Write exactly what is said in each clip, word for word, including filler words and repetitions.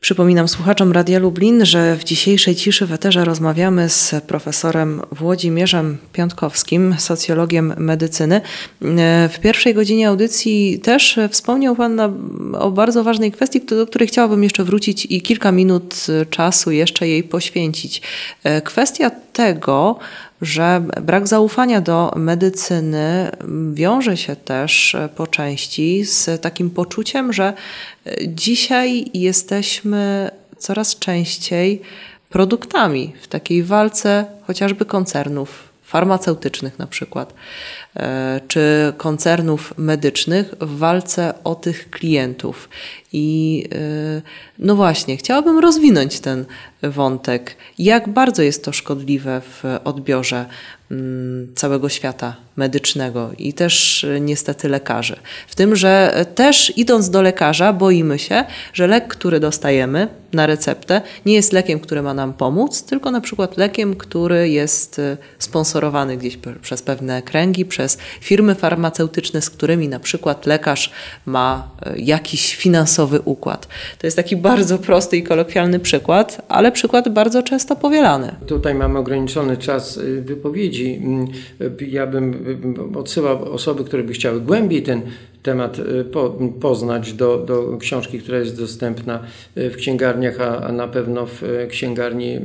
Przypominam słuchaczom Radia Lublin, że w dzisiejszej ciszy w eterze rozmawiamy z profesorem Włodzimierzem Piątkowskim, socjologiem medycyny. W pierwszej godzinie audycji też wspomniał Pan na, o bardzo ważnej kwestii, do której chciałabym jeszcze wrócić i kilka minut czasu jeszcze jej poświęcić. Kwestia tego, że brak zaufania do medycyny wiąże się też po części z takim poczuciem, że dzisiaj jesteśmy coraz częściej produktami w takiej walce chociażby koncernów farmaceutycznych na przykład, czy koncernów medycznych w walce o tych klientów. I no właśnie, chciałabym rozwinąć ten wątek. Jak bardzo jest to szkodliwe w odbiorze całego świata medycznego i też niestety lekarzy. W tym, że też idąc do lekarza boimy się, że lek, który dostajemy na receptę, nie jest lekiem, który ma nam pomóc, tylko na przykład lekiem, który jest sponsorowany gdzieś przez pewne kręgi, przez firmy farmaceutyczne, z którymi na przykład lekarz ma jakiś finansowy układ. To jest taki bardzo prosty i kolokwialny przykład, ale przykład bardzo często powielany. Tutaj mamy ograniczony czas wypowiedzi. Ja bym odsyłał osoby, które by chciały głębiej ten temat po, poznać do, do książki, która jest dostępna w księgarniach, a, a na pewno w księgarni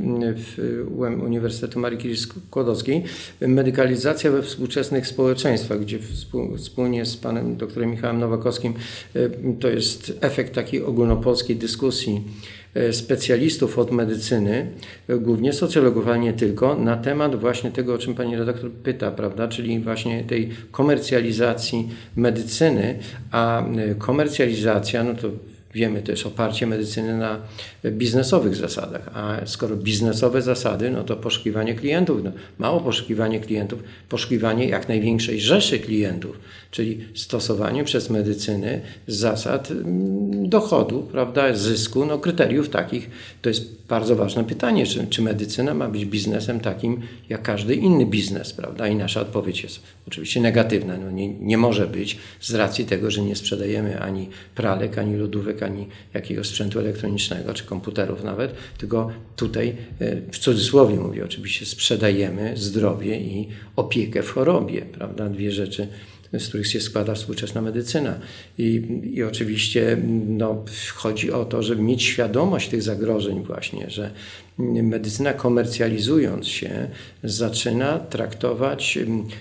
w U E M Uniwersytetu Marii Curie Skłodowskiej. Medykalizacja we współczesnych społeczeństwach, gdzie współ, wspólnie z panem doktorem Michałem Nowakowskim to jest efekt takiej ogólnopolskiej dyskusji specjalistów od medycyny, głównie socjologów, ale nie tylko, na temat właśnie tego, o czym pani redaktor pyta, prawda, czyli właśnie tej komercjalizacji medycyny, a komercjalizacja, no to wiemy też oparcie medycyny na biznesowych zasadach, a skoro biznesowe zasady, no to poszukiwanie klientów, no mało poszukiwanie klientów, poszukiwanie jak największej rzeszy klientów, czyli stosowanie przez medycynę zasad dochodu, prawda, zysku, no kryteriów takich. To jest bardzo ważne pytanie, czy, czy medycyna ma być biznesem takim jak każdy inny biznes, prawda, i nasza odpowiedź jest oczywiście negatywna, no nie, nie może być z racji tego, że nie sprzedajemy ani pralek, ani lodówek, ani jakiegoś sprzętu elektronicznego, czy komputerów nawet, tylko tutaj w cudzysłowie mówię oczywiście, sprzedajemy zdrowie i opiekę w chorobie, prawda, dwie rzeczy, z których się składa współczesna medycyna. I, i oczywiście no, chodzi o to, żeby mieć świadomość tych zagrożeń właśnie, że medycyna komercjalizując się zaczyna traktować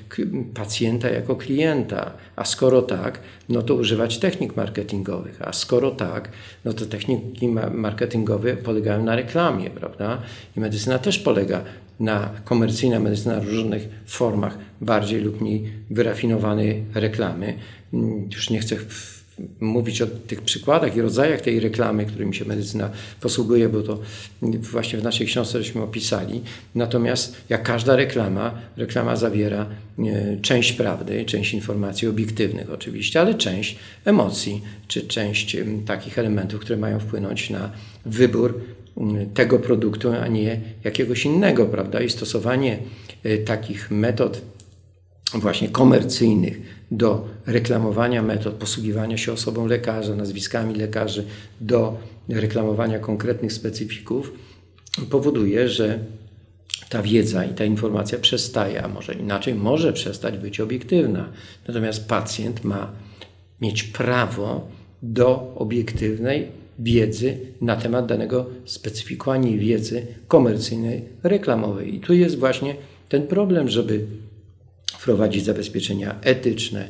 pacjenta jako klienta, a skoro tak, no to używać technik marketingowych, a skoro tak, no to techniki marketingowe polegają na reklamie, prawda? I medycyna też polega na komercyjna medycyna w różnych formach, bardziej lub mniej wyrafinowanej reklamy. Już nie chcę mówić o tych przykładach i rodzajach tej reklamy, którymi się medycyna posługuje, bo to właśnie w naszej książce żeśmy opisali. Natomiast jak każda reklama, reklama zawiera część prawdy, część informacji obiektywnych oczywiście, ale część emocji, czy część takich elementów, które mają wpłynąć na wybór tego produktu, a nie jakiegoś innego, prawda? I stosowanie takich metod właśnie komercyjnych do reklamowania metod posługiwania się osobą lekarza, nazwiskami lekarzy, do reklamowania konkretnych specyfików powoduje, że ta wiedza i ta informacja przestaje, a może inaczej, może przestać być obiektywna. Natomiast pacjent ma mieć prawo do obiektywnej wiedzy na temat danego specyfiku, a nie wiedzy komercyjnej, reklamowej. I tu jest właśnie ten problem, żeby wprowadzić zabezpieczenia etyczne,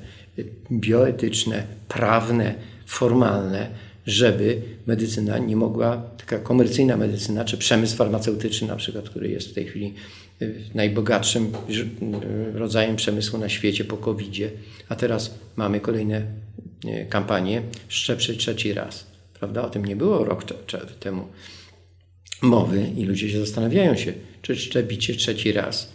bioetyczne, prawne, formalne, żeby medycyna nie mogła, taka komercyjna medycyna, czy przemysł farmaceutyczny na przykład, który jest w tej chwili najbogatszym rodzajem przemysłu na świecie po kowidzie, a teraz mamy kolejne kampanie szczepić trzeci raz. Prawda? O tym nie było rok temu mowy i ludzie się zastanawiają się, czy szczepicie trzeci raz.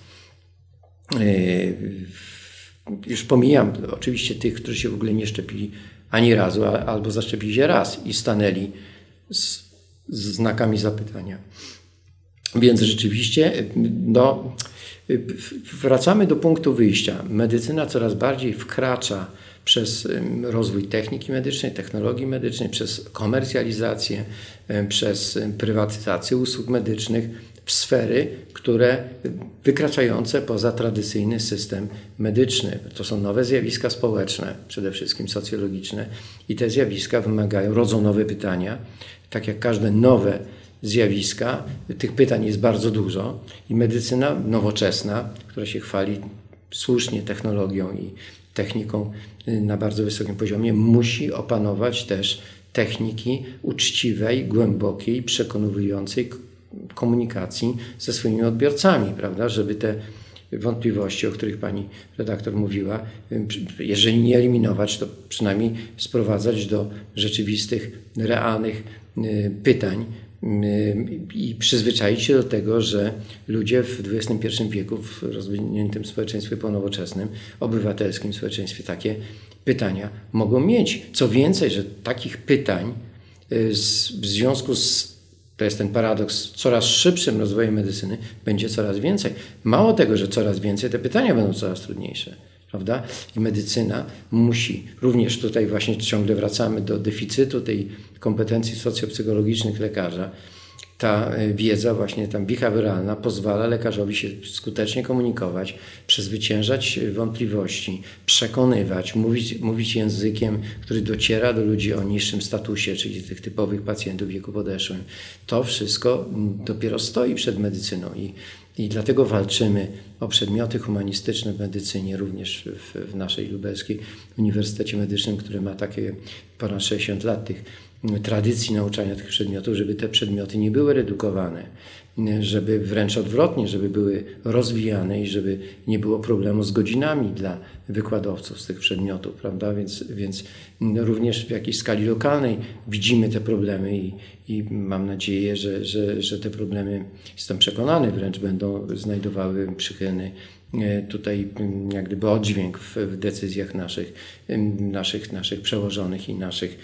Już pomijam oczywiście tych, którzy się w ogóle nie szczepili ani razu, albo zaszczepili się raz i stanęli z, z znakami zapytania. Więc rzeczywiście no, wracamy do punktu wyjścia. Medycyna coraz bardziej wkracza przez rozwój techniki medycznej, technologii medycznej, przez komercjalizację, przez prywatyzację usług medycznych w sfery, które wykraczające poza tradycyjny system medyczny. To są nowe zjawiska społeczne, przede wszystkim socjologiczne, i te zjawiska wymagają, rodzą nowe pytania. Tak jak każde nowe zjawiska, tych pytań jest bardzo dużo i medycyna nowoczesna, która się chwali słusznie technologią i techniką na bardzo wysokim poziomie, musi opanować też techniki uczciwej, głębokiej, przekonującej komunikacji ze swoimi odbiorcami, prawda, żeby te wątpliwości, o których pani redaktor mówiła, jeżeli nie eliminować, to przynajmniej sprowadzać do rzeczywistych, realnych pytań i przyzwyczaić się do tego, że ludzie w dwudziestym pierwszym wieku, w rozwiniętym społeczeństwie ponowoczesnym, obywatelskim społeczeństwie, takie pytania mogą mieć. Co więcej, że takich pytań w związku z, to jest ten paradoks, coraz szybszym rozwojem medycyny będzie coraz więcej. Mało tego, że coraz więcej, te pytania będą coraz trudniejsze. Prawda? I medycyna musi, również tutaj właśnie ciągle wracamy do deficytu tej kompetencji socjopsychologicznych lekarza. Ta wiedza właśnie tam behawioralna pozwala lekarzowi się skutecznie komunikować, przezwyciężać wątpliwości, przekonywać, mówić, mówić językiem, który dociera do ludzi o niższym statusie, czyli tych typowych pacjentów w wieku podeszłym. To wszystko dopiero stoi przed medycyną i I dlatego walczymy o przedmioty humanistyczne w medycynie, również w, w naszej lubelskiej Uniwersytecie Medycznym, który ma takie ponad sześćdziesiąt lat tych tradycji nauczania tych przedmiotów, żeby te przedmioty nie były redukowane, żeby wręcz odwrotnie, żeby były rozwijane i żeby nie było problemu z godzinami dla wykładowców z tych przedmiotów, prawda? Więc, więc również w jakiejś skali lokalnej widzimy te problemy i, i mam nadzieję, że, że, że te problemy, jestem przekonany, wręcz będą znajdowały przychylny tutaj jak gdyby oddźwięk w, w decyzjach naszych, naszych, naszych przełożonych i naszych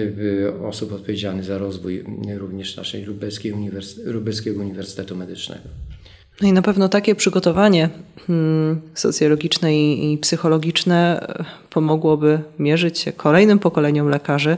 osób odpowiedzialnych za rozwój również naszej lubelskiej uniwersytet, Lubelskiego Uniwersytetu Medycznego. No i na pewno takie przygotowanie hmm, socjologiczne i, i psychologiczne pomogłoby mierzyć się kolejnym pokoleniom lekarzy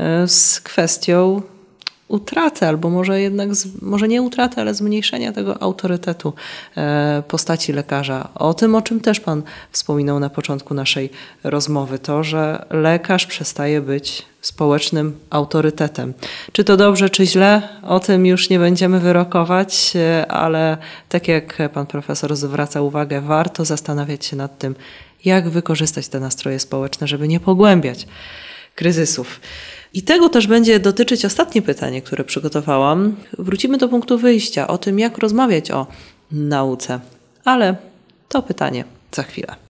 z kwestią utraty, albo może jednak, z, może nie utraty, ale zmniejszenia tego autorytetu e, postaci lekarza. O tym, o czym też pan wspominał na początku naszej rozmowy, to, że lekarz przestaje być społecznym autorytetem. Czy to dobrze, czy źle? O tym już nie będziemy wyrokować, ale tak jak pan profesor zwraca uwagę, warto zastanawiać się nad tym, jak wykorzystać te nastroje społeczne, żeby nie pogłębiać kryzysów. I tego też będzie dotyczyć ostatnie pytanie, które przygotowałam. Wrócimy do punktu wyjścia, o tym, jak rozmawiać o nauce. Ale to pytanie za chwilę.